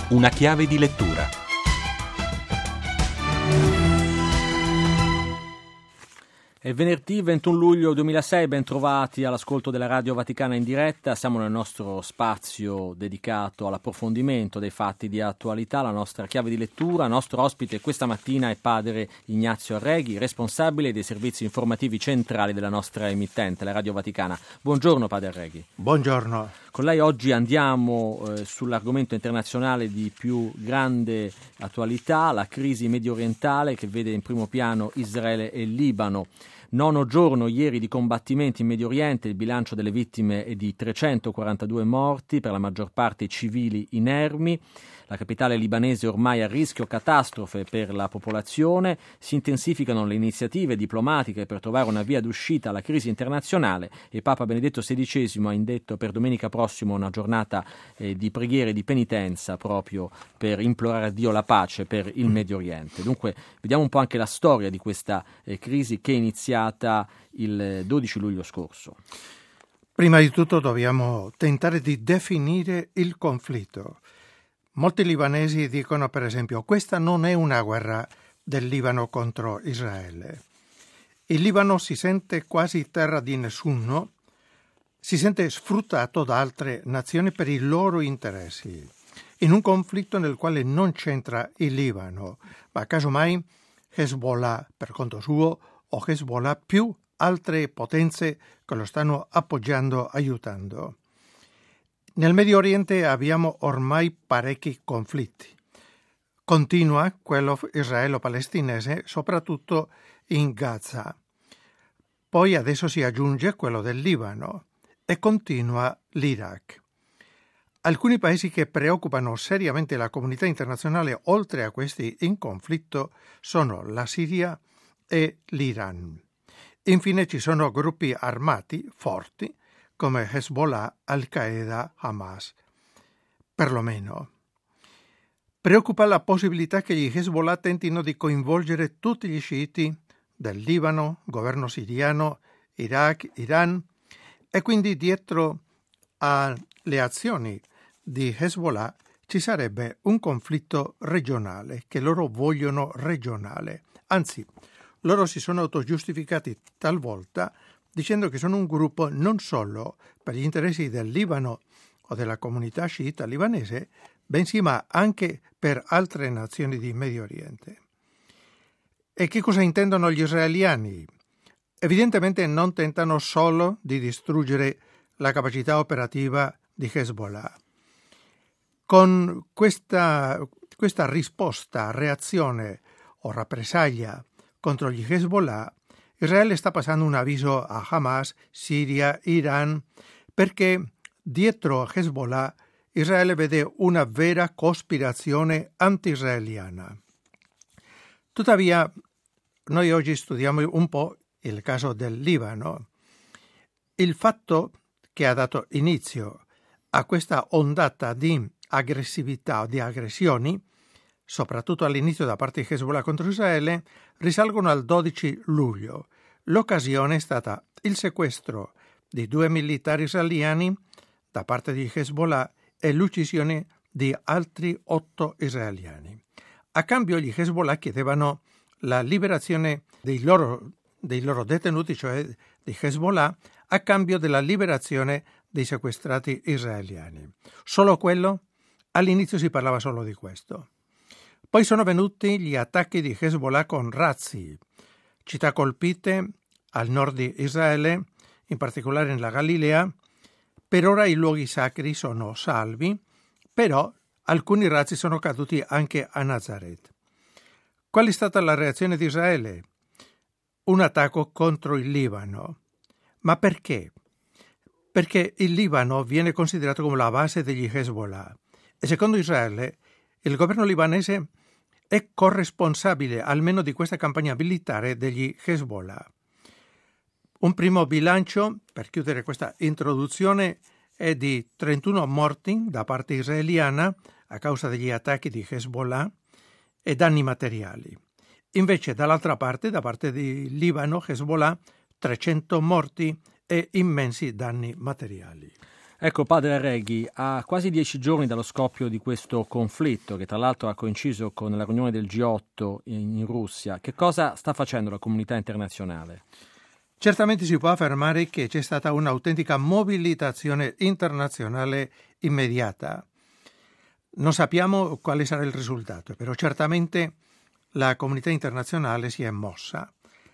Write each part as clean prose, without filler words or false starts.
Una chiave di lettura. È venerdì 21 luglio 2006, ben trovati all'ascolto della Radio Vaticana in diretta. Siamo nel nostro spazio dedicato all'approfondimento dei fatti di attualità, la nostra chiave di lettura. Nostro ospite questa mattina è padre Ignazio Arreghi, responsabile dei servizi informativi centrali della nostra emittente, la Radio Vaticana. Buongiorno padre Arreghi. Buongiorno. Con lei oggi andiamo sull'argomento internazionale di più grande attualità, la crisi mediorientale che vede in primo piano Israele e Libano. 9° giorno ieri di combattimenti in Medio Oriente, il bilancio delle vittime è di 342 morti, per la maggior parte civili inermi. La capitale libanese ormai a rischio catastrofe per la popolazione, si intensificano le iniziative diplomatiche per trovare una via d'uscita alla crisi internazionale e Papa Benedetto XVI ha indetto per domenica prossima una giornata di preghiera e di penitenza proprio per implorare a Dio la pace per il Medio Oriente. Dunque vediamo un po' anche la storia di questa crisi che è iniziata il 12 luglio scorso. Prima di tutto dobbiamo tentare di definire il conflitto. Molti libanesi dicono, per esempio, questa non è una guerra del Libano contro Israele. Il Libano si sente quasi terra di nessuno, si sente sfruttato da altre nazioni per i loro interessi, in un conflitto nel quale non c'entra il Libano, ma casomai Hezbollah per conto suo o Hezbollah più altre potenze che lo stanno appoggiando, aiutando. Nel Medio Oriente abbiamo ormai parecchi conflitti. Continua quello israelo-palestinese, soprattutto in Gaza. Poi adesso si aggiunge quello del Libano e continua l'Iraq. Alcuni paesi che preoccupano seriamente la comunità internazionale, oltre a questi in conflitto, sono la Siria e l'Iran. Infine ci sono gruppi armati forti come Hezbollah, Al-Qaeda, Hamas. Perlomeno. Preoccupa la possibilità che gli Hezbollah tentino di coinvolgere tutti gli sciiti del Libano, governo siriano, Iraq, Iran, e quindi dietro alle azioni di Hezbollah ci sarebbe un conflitto regionale che loro vogliono regionale. Anzi, loro si sono autogiustificati talvolta dicendo che sono un gruppo non solo per gli interessi del Libano o della comunità sciita libanese, bensì ma anche per altre nazioni di Medio Oriente. E che cosa intendono gli israeliani? Evidentemente non tentano solo di distruggere la capacità operativa di Hezbollah. Con questa risposta, reazione o rappresaglia contro gli Hezbollah, Israele sta passando un avviso a Hamas, Siria, Iran, perché dietro Hezbollah Israele vede una vera cospirazione anti-israeliana. Tuttavia, noi oggi studiamo un po' il caso del Libano. Il fatto che ha dato inizio a questa ondata di aggressività, di aggressioni, soprattutto all'inizio da parte di Hezbollah contro Israele, risalgono al 12 luglio. L'occasione è stata il sequestro di 2 militari israeliani da parte di Hezbollah e l'uccisione di altri 8 israeliani. A cambio gli Hezbollah chiedevano la liberazione dei loro detenuti, cioè di Hezbollah, a cambio della liberazione dei sequestrati israeliani. Solo quello? All'inizio si parlava solo di questo. Poi sono venuti gli attacchi di Hezbollah con razzi, città colpite al nord di Israele, in particolare nella Galilea. Per ora i luoghi sacri sono salvi, però alcuni razzi sono caduti anche a Nazaret. Qual è stata la reazione di Israele? Un attacco contro il Libano. Ma perché? Perché il Libano viene considerato come la base degli Hezbollah e secondo Israele il governo libanese è corresponsabile almeno di questa campagna militare degli Hezbollah. Un primo bilancio, per chiudere questa introduzione, è di 31 morti da parte israeliana a causa degli attacchi di Hezbollah e danni materiali. Invece dall'altra parte, da parte di Libano, Hezbollah, 300 morti e immensi danni materiali. Ecco, padre Reghi, a quasi 10 giorni dallo scoppio di questo conflitto, che tra l'altro ha coinciso con la riunione del G8 in Russia, che cosa sta facendo la comunità internazionale? Certamente si può affermare che c'è stata un'autentica mobilitazione internazionale immediata. Non sappiamo quale sarà il risultato, però certamente la comunità internazionale si è mossa.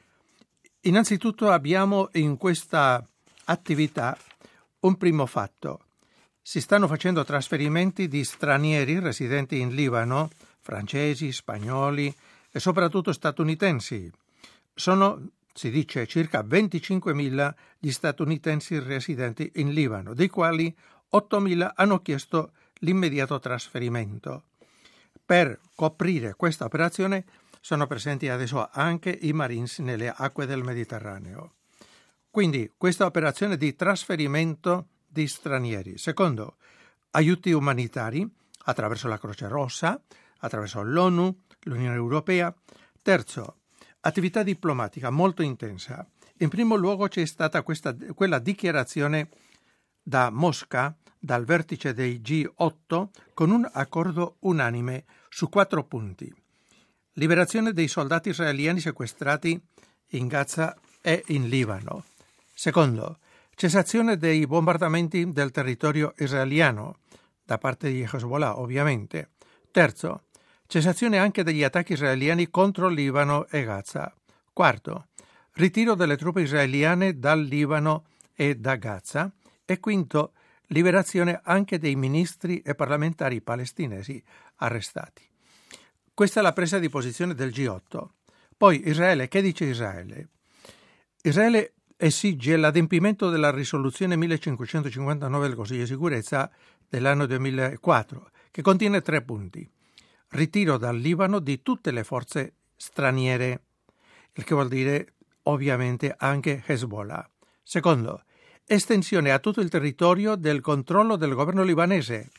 Innanzitutto abbiamo in questa attività un primo fatto. Si stanno facendo trasferimenti di stranieri residenti in Libano, francesi, spagnoli e soprattutto statunitensi. Sono, si dice, circa 25.000 gli statunitensi residenti in Libano, dei quali 8.000 hanno chiesto l'immediato trasferimento. Per coprire questa operazione sono presenti adesso anche i Marines nelle acque del Mediterraneo. Quindi questa operazione di trasferimento di stranieri. Secondo, aiuti umanitari attraverso la Croce Rossa, attraverso l'ONU, l'Unione Europea. Terzo, attività diplomatica molto intensa. In primo luogo c'è stata quella dichiarazione da Mosca, dal vertice dei G8, con un accordo unanime su 4 punti. Liberazione dei soldati israeliani sequestrati in Gaza e in Libano. Secondo, cessazione dei bombardamenti del territorio israeliano, da parte di Hezbollah ovviamente. Terzo, cessazione anche degli attacchi israeliani contro Libano e Gaza. Quarto, ritiro delle truppe israeliane dal Libano e da Gaza. E quinto, liberazione anche dei ministri e parlamentari palestinesi arrestati. Questa è la presa di posizione del G8. Poi Israele, che dice Israele? Israele esige l'adempimento della risoluzione 1559 del Consiglio di sicurezza dell'anno 2004, che contiene 3 punti. Ritiro dal Libano di tutte le forze straniere, il che vuol dire ovviamente anche Hezbollah. Secondo, estensione a tutto il territorio del controllo del governo libanese,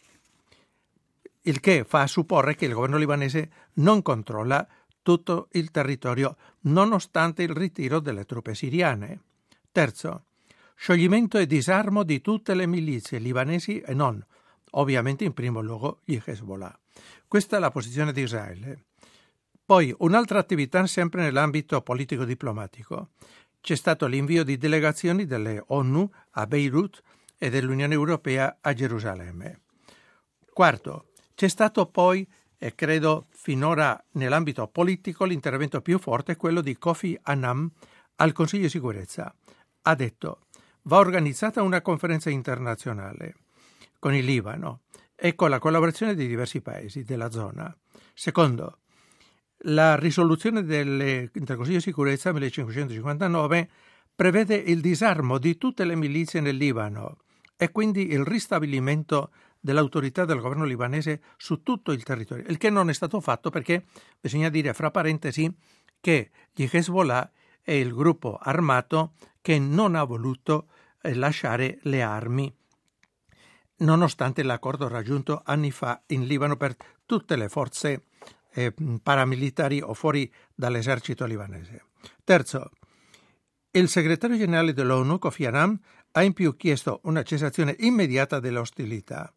il che fa supporre che il governo libanese non controlla tutto il territorio nonostante il ritiro delle truppe siriane. Terzo, scioglimento e disarmo di tutte le milizie libanesi e non, ovviamente in primo luogo gli Hezbollah. Questa è la posizione di Israele. Poi un'altra attività sempre nell'ambito politico-diplomatico. C'è stato l'invio di delegazioni delle ONU a Beirut e dell'Unione Europea a Gerusalemme. Quarto, c'è stato poi, e credo finora nell'ambito politico, l'intervento più forte, quello di Kofi Annan al Consiglio di sicurezza. Ha detto: va organizzata una conferenza internazionale con il Libano e con la collaborazione di diversi paesi della zona. Secondo, la risoluzione del Consiglio di sicurezza 1559 prevede il disarmo di tutte le milizie nel Libano e quindi il ristabilimento dell'autorità del governo libanese su tutto il territorio, il che non è stato fatto perché bisogna dire fra parentesi che gli Hezbollah è il gruppo armato che non ha voluto lasciare le armi, nonostante l'accordo raggiunto anni fa in Libano per tutte le forze paramilitari o fuori dall'esercito libanese. Terzo, il segretario generale dell'ONU, Kofi Annan, ha in più chiesto una cessazione immediata delle ostilità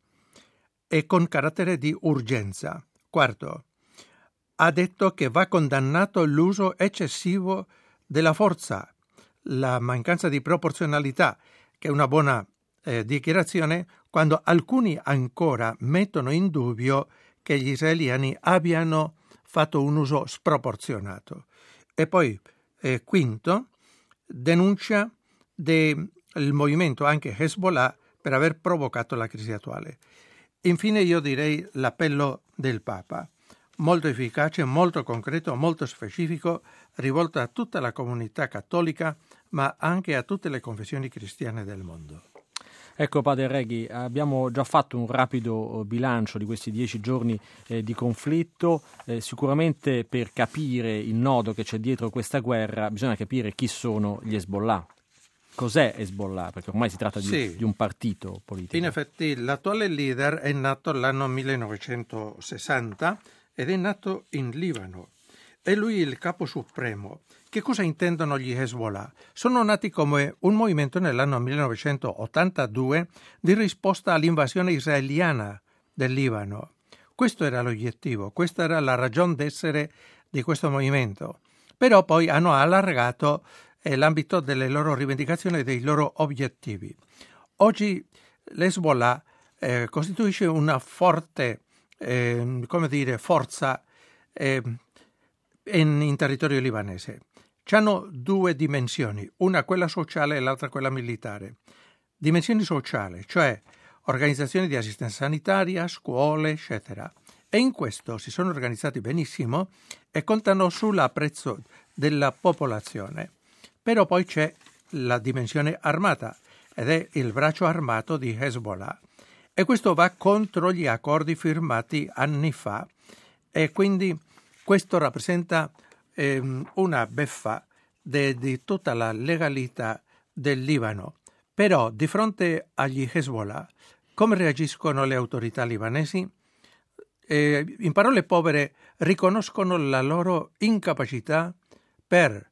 e con carattere di urgenza. Quarto, ha detto che va condannato l'uso eccessivo della forza, la mancanza di proporzionalità, che è una buona dichiarazione quando alcuni ancora mettono in dubbio che gli israeliani abbiano fatto un uso sproporzionato. E poi, quinto, denuncia del movimento anche Hezbollah per aver provocato la crisi attuale. Infine io direi l'appello del Papa, molto efficace, molto concreto, molto specifico, rivolto a tutta la comunità cattolica, ma anche a tutte le confessioni cristiane del mondo. Ecco, padre Reghi, abbiamo già fatto un rapido bilancio di questi 10 giorni di conflitto. Sicuramente per capire il nodo che c'è dietro questa guerra bisogna capire chi sono gli Hezbollah. Cos'è Hezbollah? Perché ormai si tratta di un partito politico. In effetti l'attuale leader è nato l'anno 1960 ed è nato in Libano. è lui il capo supremo. Che cosa intendono gli Hezbollah? Sono nati come un movimento nell'anno 1982 di risposta all'invasione israeliana del Libano. Questo era l'obiettivo, questa era la ragion d'essere di questo movimento. Però poi hanno allargato l'ambito delle loro rivendicazioni e dei loro obiettivi. Oggi l'Hezbollah costituisce una forte forza in territorio libanese. C'hanno due dimensioni, una quella sociale e l'altra quella militare. Dimensione sociale, cioè organizzazioni di assistenza sanitaria, scuole, eccetera. E in questo si sono organizzati benissimo e contano sull'apprezzo della popolazione. Però poi c'è la dimensione armata ed è il braccio armato di Hezbollah. E questo va contro gli accordi firmati anni fa e quindi questo rappresenta una beffa di tutta la legalità del Libano. Però di fronte agli Hezbollah, come reagiscono le autorità libanesi? In parole povere, riconoscono la loro incapacità per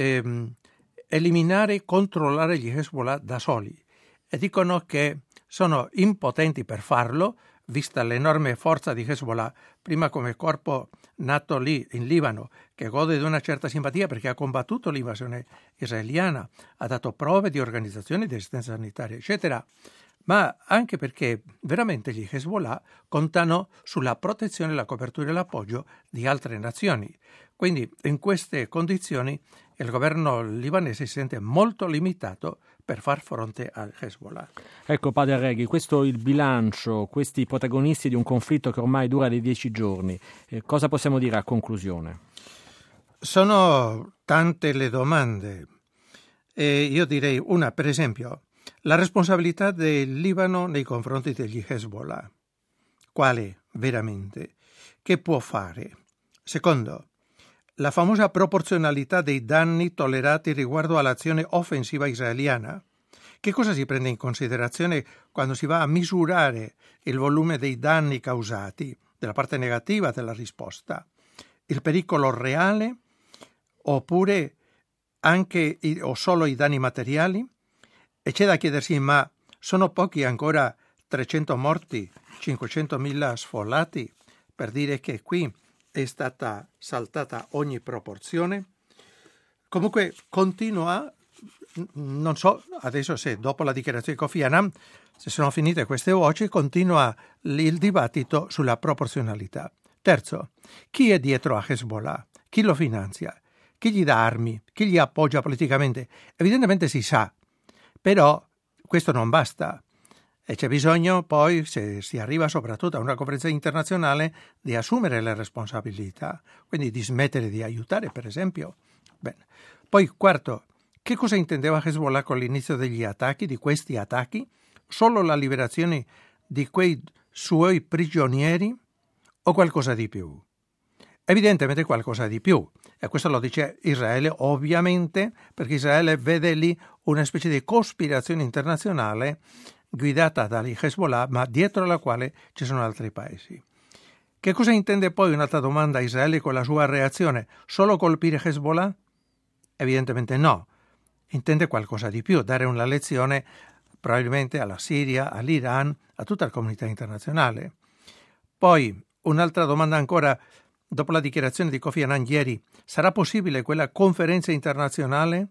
eliminare e controllare gli Hezbollah da soli e dicono che sono impotenti per farlo, vista l'enorme forza di Hezbollah, prima come corpo nato lì in Libano, che gode di una certa simpatia perché ha combattuto l'invasione israeliana, ha dato prove di organizzazione di assistenza sanitaria, eccetera, ma anche perché veramente gli Hezbollah contano sulla protezione, la copertura e l'appoggio di altre nazioni. Quindi in queste condizioni il governo libanese si sente molto limitato per far fronte al Hezbollah. Ecco, padre Reghi, questo è il bilancio, questi protagonisti di un conflitto che ormai dura di 10 giorni. Cosa possiamo dire a conclusione? Sono tante le domande. Io direi una, per esempio, la responsabilità del Libano nei confronti degli Hezbollah. Quale veramente? Che può fare? Secondo, la famosa proporzionalità dei danni tollerati riguardo all'azione offensiva israeliana. Che cosa si prende in considerazione quando si va a misurare il volume dei danni causati, della parte negativa della risposta? Il pericolo reale oppure anche o solo i danni materiali? E c'è da chiedersi, ma sono pochi ancora 300 morti, 500.000 sfollati, per dire che qui è stata saltata ogni proporzione? Comunque continua, non so adesso se dopo la dichiarazione di Kofi Annan, se sono finite queste voci, continua il dibattito sulla proporzionalità. Terzo, chi è dietro a Hezbollah? Chi lo finanzia? Chi gli dà armi? Chi gli appoggia politicamente? Evidentemente si sa, però questo non basta. E c'è bisogno poi, se si arriva soprattutto a una conferenza internazionale, di assumere le responsabilità, quindi di smettere di aiutare, per esempio. Bene. Poi, quarto, che cosa intendeva Hezbollah con l'inizio degli attacchi, di questi attacchi? Solo la liberazione di quei suoi prigionieri o qualcosa di più? Evidentemente qualcosa di più. E questo lo dice Israele, ovviamente, perché Israele vede lì una specie di cospirazione internazionale guidata dagli Hezbollah, ma dietro la quale ci sono altri paesi. Che cosa intende poi, un'altra domanda, Israele con la sua reazione? Solo colpire Hezbollah? Evidentemente no. Intende qualcosa di più, dare una lezione probabilmente alla Siria, all'Iran, a tutta la comunità internazionale. Poi, un'altra domanda ancora, dopo la dichiarazione di Kofi Annan ieri, sarà possibile quella conferenza internazionale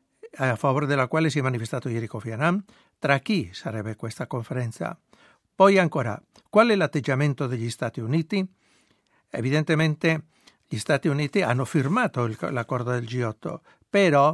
a favore della quale si è manifestato ieri Kofi Annan? Tra chi sarebbe questa conferenza? Poi ancora, qual è l'atteggiamento degli Stati Uniti? Evidentemente gli Stati Uniti hanno firmato l'accordo del G8, però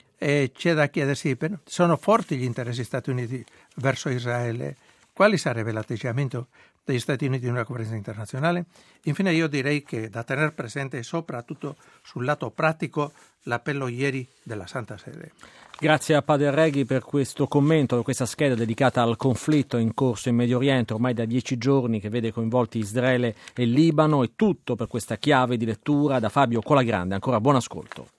c'è da chiedersi, sono forti gli interessi Stati Uniti verso Israele. Quale sarebbe l'atteggiamento degli Stati Uniti in una conferenza internazionale? Infine io direi che da tenere presente soprattutto sul lato pratico l'appello ieri della Santa Sede. Grazie a Padre Reghi per questo commento, per questa scheda dedicata al conflitto in corso in Medio Oriente ormai da 10 giorni che vede coinvolti Israele e Libano, e tutto per questa chiave di lettura da Fabio Colagrande. Ancora buon ascolto.